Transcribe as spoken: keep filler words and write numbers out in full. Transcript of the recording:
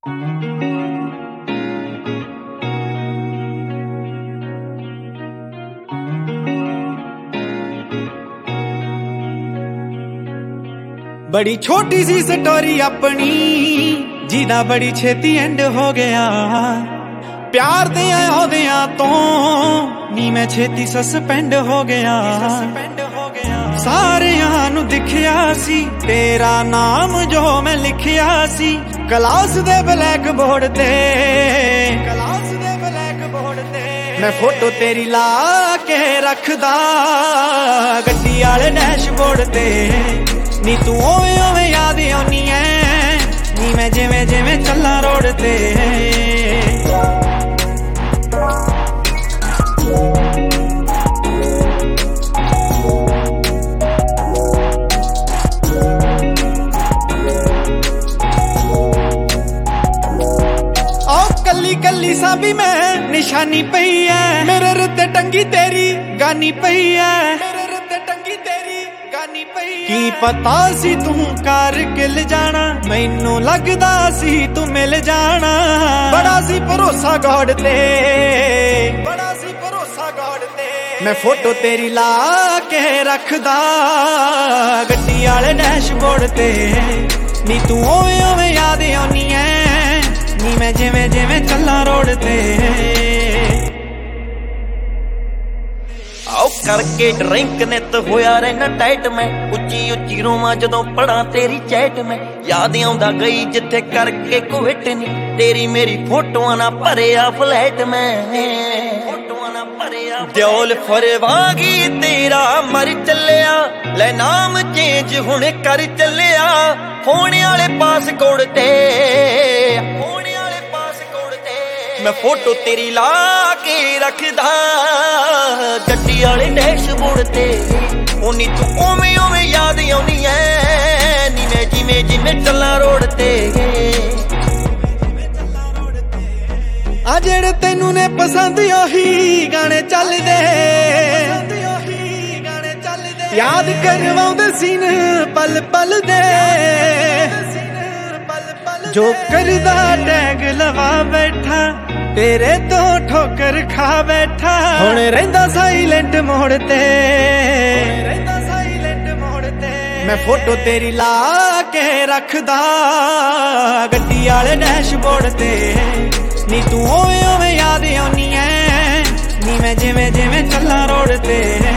बड़ी छोटी सी स्टोरी अपनी जिदा बड़ी छेती एंड हो गया। प्यार दे औदियां तो नी मैं छेती सस्पेंड हो गया। सारियां नू दिखिया सी तेरा नाम जो मैं लिखिया सी क्लास दे ब्लैक बोर्ड ते। क्लास दे ब्लैक बोर्ड ते मैं फोटो तेरी ला के रखदा गड्डी वाले डैशबोर्ड ते। नी तू ओवे ओवे याद आनी है नी मैं जिवें जिवें चला रोड ते। कली कली सा भी मैं निशानी पई है मेरे रुते टंगी तेरी गानी पई है। मेरे रुते टंगी तेरी गानी पई है। की पता सी तू कर किल जाना मैनू लगदा सी तू मिल जाना। बड़ा सी भरोसा गॉड ते बड़ा सी भरोसा गॉड ते। मैं फोटो तेरी ला के रखदा गड्डी वाले डैशबोर्ड ते। नी तू ओवे ओवे याद आनी है नी मैं जिवें जिवें चला रोड ते। आओ करके ड्रिंक नित होया रहना टाइट मैं उच्ची उच्ची रोवां जदों पढ़ा तेरी चैट मैं। याद आउंदा गई जिथे करके कुविट नी तेरी मेरी फोटोआं ना भरिया फ्लैट मैं। फोटोआं ना भरिया दियोल फरवागी तेरा मर चलिया ले नाम चेंज हुण कर चलिया। फोन वाले पासकोड ते मैं फोटो तेरी ला के रखदा गड्डी वाले डैशबोर्ड ते। ओ नी तू ओवें ओवें याद आउनी है नी मैं जिवें जिवें चला रोड ते। आ जेड़े तैनू ने पसंद ओही गाने चलदे याद करवाउंदे सीन पल पल दे। जो करदा टैग लवा बैठा तेरे तो ठोकर खा बैठा। हुण रहिंदा साइलेंट मोड़ ते रहिंदा साइलेंट मोड़ ते। मैं फोटो तेरी ला के रखदा गड्डी वाले डैशबोर्ड ते। नी तू ओवे ओवे याद आनी है नी मैं जिवें जिवें चला रोड ते।